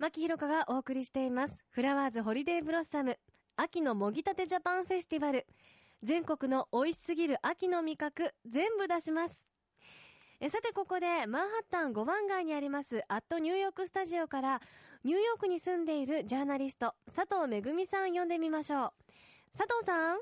牧ひろかがお送りしていますフラワーズホリデーブロッサム秋のもぎたてジャパンフェスティバル。全国の美味しすぎる秋の味覚全部出します。さてここでマンハッタン5番街にありますアットニューヨークスタジオからニューヨークに住んでいるジャーナリスト佐藤めぐみさん呼んでみましょう。佐藤さん。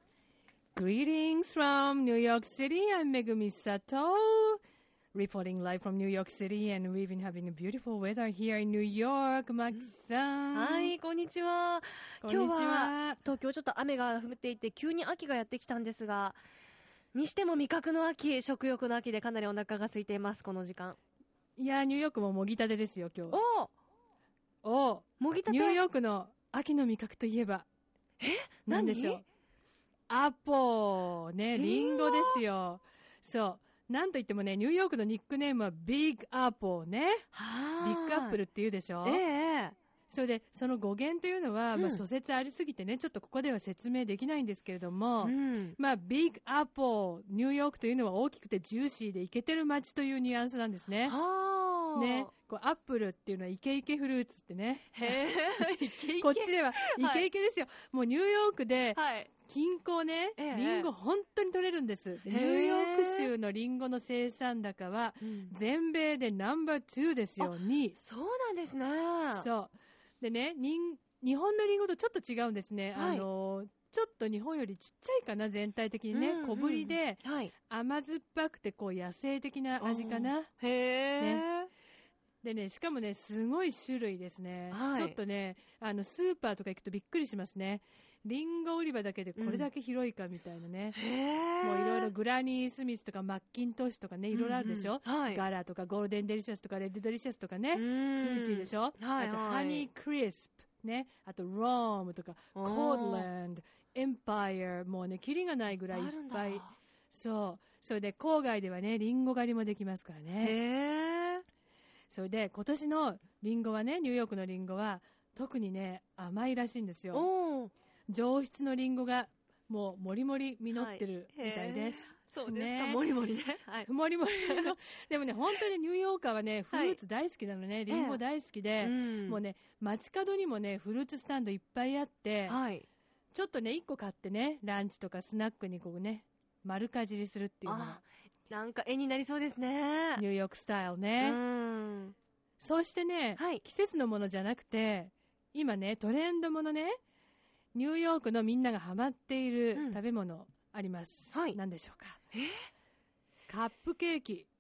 Greetings from New York City. I'm Megumi Sato, reporting live from New York City, and we've been having a beautiful weather here in New York. マキさん。 はい、こんにちは。 こんにちは。 今日は東京ちょっと雨が降っていて急に秋がやってきたんですが、にしても味覚の秋、食欲の秋でかなりお腹が空いていますこの時間。 いや、ニューヨークももぎたてですよ今日。 おもぎたて。 ニューヨークの秋の味覚といえば何でしょう。アポね、リンゴですよ。そう。なんといってもね、ニューヨークのニックネームはビッグアップルね。ビッグアップルって言うでしょ。それで、その語源というのは、諸説ありすぎてね、ちょっとここでは説明できないんですけれども、ビッグアップル、ニューヨークというのは大きくてジューシーでイケてる街というニュアンスなんですね。ね、こうアップルっていうのはイケイケフルーツってね。こっちではイケイケですよ。もうニューヨークで、近郊ね、リンゴ本当に取れるんです。ニューヨーク州のリンゴの生産高は、全米でナンバー2ですよ、2位。 そうなんですね。 そう。でね、日本のリンゴとちょっと違うんですね。ちょっと日本よりちっちゃいかな、全体的にね。小ぶりで、甘酸っぱくて、こう、野生的な味かな。ね。でね、しかもね、すごい種類ですね。ちょっとね、スーパーとか行くとびっくりしますね。リンゴ売り場だけでこれだけ広いかみたいなね。もういろいろグラニー・スミスとかマッキントッシュとかね、いろいろあるでしょ。ガラとかゴールデン・デリシャスとかレッド・デリシャスとかね。フージーでしょ。あとハニー・クリスプ。ね。あとロームとかコートランド、エンパイア、もうね、キリがないぐらいいっぱい。そう。それで郊外ではね、リンゴ狩りもできますからね。それで今年のリンゴはね、ニューヨークのリンゴは特にね、甘いらしいんですよ。上質のリンゴがもうもりもり実ってるみたいです。 そうですか、もりもりね。 もりもりでもね、本当にニューヨーカーはね、フルーツ大好きなのね、リンゴ大好きで、もうね、街角にもね、フルーツスタンドいっぱいあって、ちょっとね、1個買ってね、ランチとかスナックにこうね、丸かじりするっていうのが。 なんか絵になりそうですね。 ニューヨークスタイルね。そしてね、季節のものじゃなくて、今ね、トレンドものね、ニューヨークのみんながハマっている食べ物あります。何でしょうか。カップケーキ。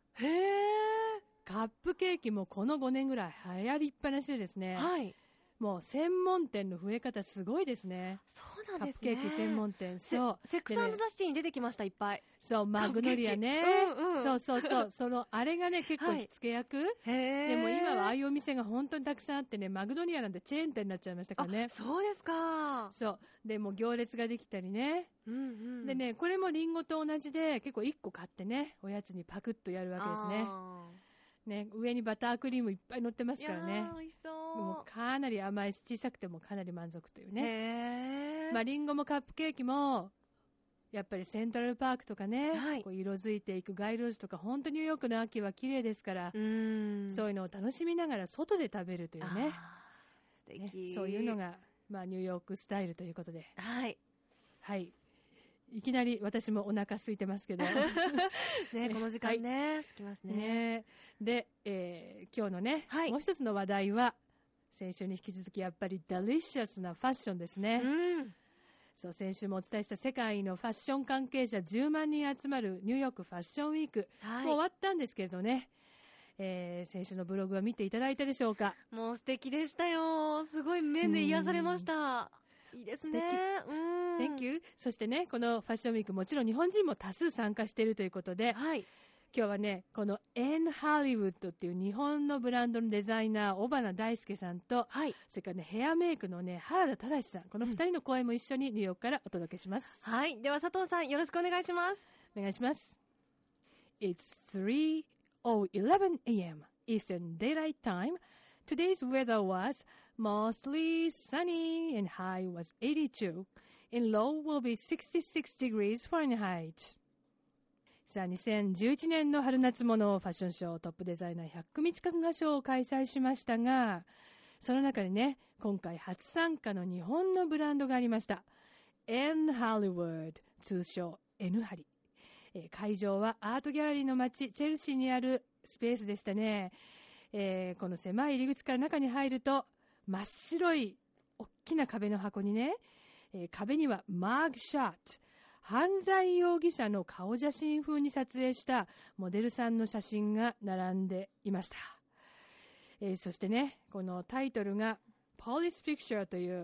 カップケーキもこの5年ぐらい流行りっぱなしでですね。もう専門店の増え方すごいですね。 そうなんですね。 カップケーキ専門店。そう。 セックス&ザシティに出てきました、いっぱい。 そう、マグノリアね。そうそうそう。あれがね、結構火付け役。でも今はああいうお店が本当にたくさんあってね、マグノリアなんてチェーン店になっちゃいましたからね。 そうですか。 そう。で、もう行列ができたりね。でね、これもリンゴと同じで、結構1個買ってね、おやつにパクッとやるわけですね。ね、上にバタークリームいっぱい乗ってますからね。 美味しそう。 もうかなり甘いし、小さくてもかなり満足というね。まあリンゴもカップケーキも、やっぱりセントラルパークとかね、こう色づいていく街路樹とか、本当にニューヨークの秋は綺麗ですから、そういうのを楽しみながら外で食べるというね。 素敵。 そういうのが、まあニューヨークスタイルということで。 はい。 いきなり私もお腹空いてますけど。 ね、この時間ね、空きますね。 で、今日のね、もう一つの話題は、先週に引き続きやっぱりデリシャスなファッションですね。そう、先週もお伝えした世界のファッション関係者10万人集まるニューヨークファッションウィーク。もう終わったんですけれどね。先週のブログは見ていただいたでしょうか。 もう素敵でしたよ。すごい面で癒されました。いいですね。 Thank you. そしてね、このファッションウィークもちろん日本人も多数参加しているということで、今日はね、このエン・ハリウッドっていう日本のブランドのデザイナー、小花大輔さんと、それからね、ヘアメイクのね、原田忠さん、この2人の声も一緒にニューヨークからお届けします。 では佐藤さん、よろしくお願いします。 お願いします。It's 3:11 a.m. Eastern Daylight Time.Today's weather was mostly sunny and high was 82 and low will be 66 degrees Fahrenheit. さあ、2011年の春夏物ファッションショートップデザイナー100組近くがショーを開催しましたが、 その中にね、今回初参加の日本のブランドがありました。N Hollywood、通称 N ハリ。会場はアートギャラリーの街チェルシーにあるスペースでしたね。この狭い入り口から中に入ると、真っ白い大きな壁の箱にね、壁にはマーグショット、犯罪容疑者の顔写真風に撮影したモデルさんの写真が並んでいました。そしてね、このタイトルが Police Picture という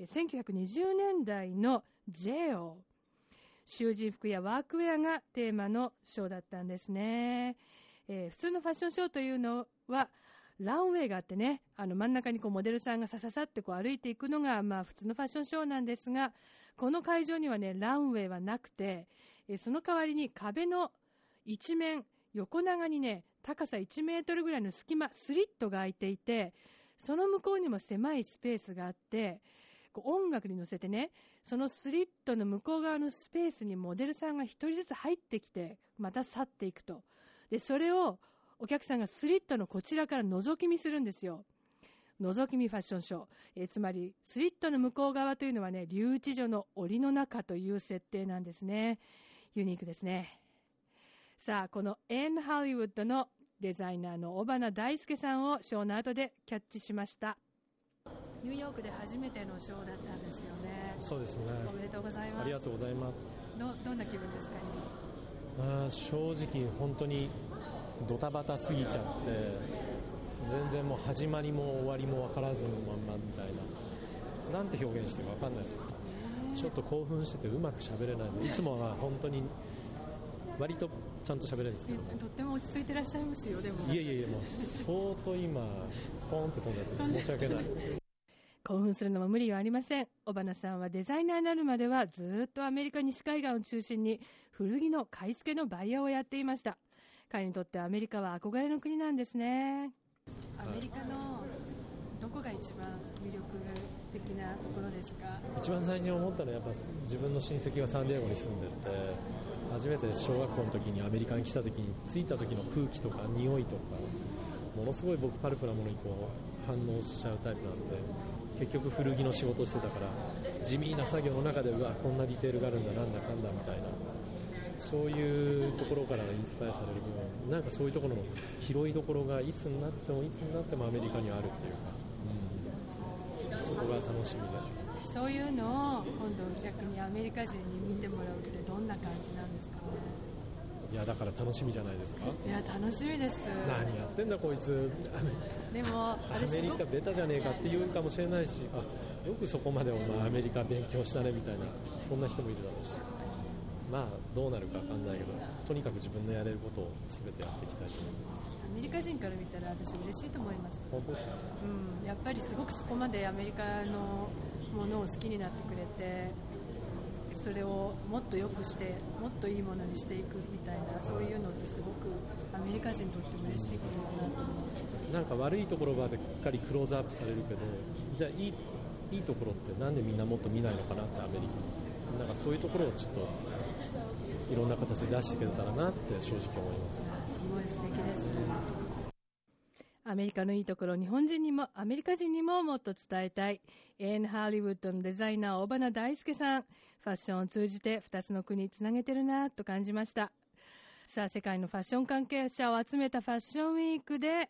1920年代のジェオ、囚人服やワークウェアがテーマのショーだったんですね。普通のファッションショーというのはランウェイがあってね、真ん中にこうモデルさんがさささってこう歩いていくのが普通のファッションショーなんですが、この会場にはねランウェイはなくて、その代わりに壁の一面横長にね高さ1メートルぐらいの隙間、スリットが開いていて、その向こうにも狭いスペースがあって、こう音楽に乗せてね、そのスリットの向こう側のスペースにモデルさんが一人ずつ入ってきてまた去っていくと。でそれをお客さんがスリットのこちらから覗き見するんですよ。覗き見ファッションショー、つまりスリットの向こう側というのはね、留置所の檻の中という設定なんですね。ユニークですね。さあ、このNハリウッドのデザイナーの尾花大輔さんをショーの後でキャッチしました。ニューヨークで初めてのショーだったんですよね。 そうですね。 おめでとうございます。 ありがとうございます。 どんな気分ですか、 正直本当にドタバタすぎちゃって、全然もう始まりも終わりも分からずのまんまみたいな、なんて表現してるか分かんないです。ちょっと興奮しててうまく喋れないの。いつもは本当に割とちゃんと喋れるんですけど、 とっても落ち着いてらっしゃいますよ。でもいやもう相当今ポーンって飛んで申し訳ない。 興奮するのも無理はありません。尾花さんはデザイナーになるまではずっとアメリカ西海岸を中心に古着の買い付けのバイヤーをやっていました。彼にとってアメリカは憧れの国なんですね。アメリカのどこが一番魅力的なところですか？ 一番最初に思ったのはやっぱ自分の親戚がサンディエゴに住んでて、初めて小学校の時にアメリカに来た時に着いた時の空気とか匂いとか、ものすごい僕パルプなものにこう反応しちゃうタイプなので、結局古着の仕事してたから地味な作業の中でこんなディテールがあるんだなんだかんだみたいな、そういうところからインスパイアされる部分、なんかそういうところの拾いどころがいつになってもアメリカにはあるっていうか、そこが楽しみで。 そういうのを今度逆にアメリカ人に見てもらうってどんな感じなんですかね？ いやだから楽しみじゃないですか。 いや楽しみです。 何やってんだこいつ。 でもアメリカベタじゃねえかって言うかもしれないし、よくそこまでお前アメリカ勉強したねみたいな、そんな人もいるだろうし、どうなるか分かんないけど、とにかく自分のやれることを全てやっていきたいと思います。 アメリカ人から見たら私嬉しいと思います。 本当ですか？ やっぱりすごくそこまでアメリカのものを好きになってくれて、それをもっと良くしてもっといいものにしていくみたいな、そういうのってすごくアメリカ人にとっても嬉しいことだなと思う。 なんか悪いところばっかりクローズアップされるけど、じゃあいいところってなんでみんなもっと見ないのかなって、アメリカなんかそういうところをちょっといろんな形で出してくれたらなって正直思います。 すごい素敵です。アメリカのいいところを日本人にもアメリカ人にももっと伝えたい。Nハリウッドのデザイナー尾花大輔さん、ファッションを通じて2つの国つなげてるなと感じました。さあ、世界のファッション関係者を集めたファッションウィークで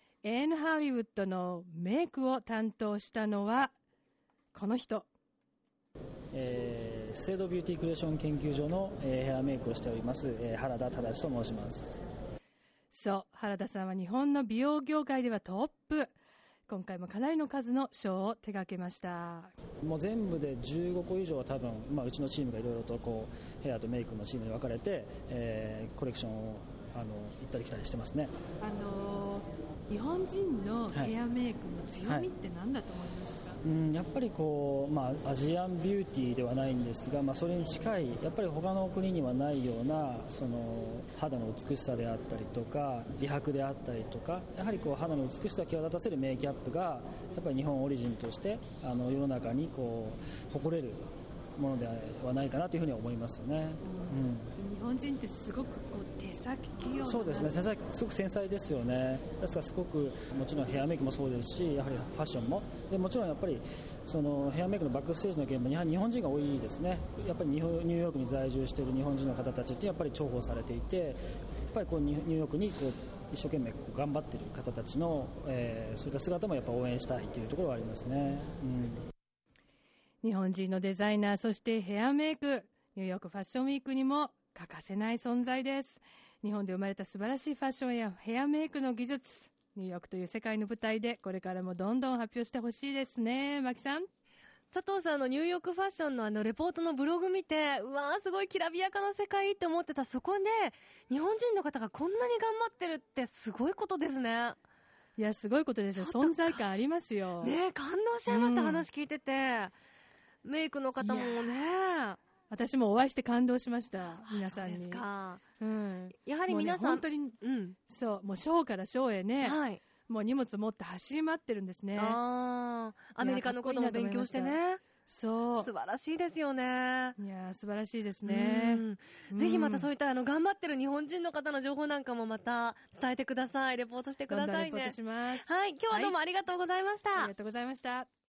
Nハリウッドのメイクを担当したのはこの人。 資生堂ビューティークリエーション研究所のヘアメイクをしております原田忠と申します。 そう、原田さんは日本の美容業界ではトップ。今回もかなりの数のショーを手掛けました。 もう全部で15個以上は多分、うちのチームがいろいろとこうヘアとメイクのチームに分かれて、コレクションを行ったり来たりしてますね。 日本人のヘアメイクの強みって何だと思いますか？ やっぱりこう、アジアンビューティーではないんですが、それに近いやっぱり他の国にはないようなその肌の美しさであったりとか美白であったりとか、やはりこう肌の美しさを際立たせるメイキャップがやっぱり日本オリジンとして世の中にこう誇れるものではないかなというふうに思いますよね。 日本人ってすごくこう手先器用。 そうですね、手先すごく繊細ですよね。ですからすごくもちろんヘアメイクもそうですし、やはりファッションもで、もちろんやっぱりそのヘアメイクのバックステージの現場に日本人が多いですね。やっぱりニューヨークに在住している日本人の方たちってやっぱり重宝されていて、やっぱりこうニューヨークにこう一生懸命こう頑張っている方たちの、そういった姿もやっぱ応援したいというところはありますね。 日本人のデザイナー、そしてヘアメイク、ニューヨークファッションウィークにも欠かせない存在です。日本で生まれた素晴らしいファッションやヘアメイクの技術、ニューヨークという世界の舞台でこれからもどんどん発表してほしいですね。マキさん。 佐藤さんのニューヨークファッションのレポートのブログ見て、うわーすごいきらびやかな世界って思ってた。そこで日本人の方がこんなに頑張ってるってすごいことですね。 いや、すごいことですよ。存在感ありますよ。 ね、感動しちゃいました、話聞いてて。メイクの方もね。 私もお会いして感動しました。皆さんに。 そうですか。 やはり皆さん、 本当に、そう、もうショーからショーへね、もう荷物持って走り回ってるんですね。 アメリカのことも勉強してね。 そう。 素晴らしいですよね。 いや、素晴らしいですね。 ぜひまたそういった頑張ってる日本人の方の情報なんかもまた伝えてください。レポートしてくださいね。 レポートします。 はい、今日はどうもありがとうございました。 ありがとうございました。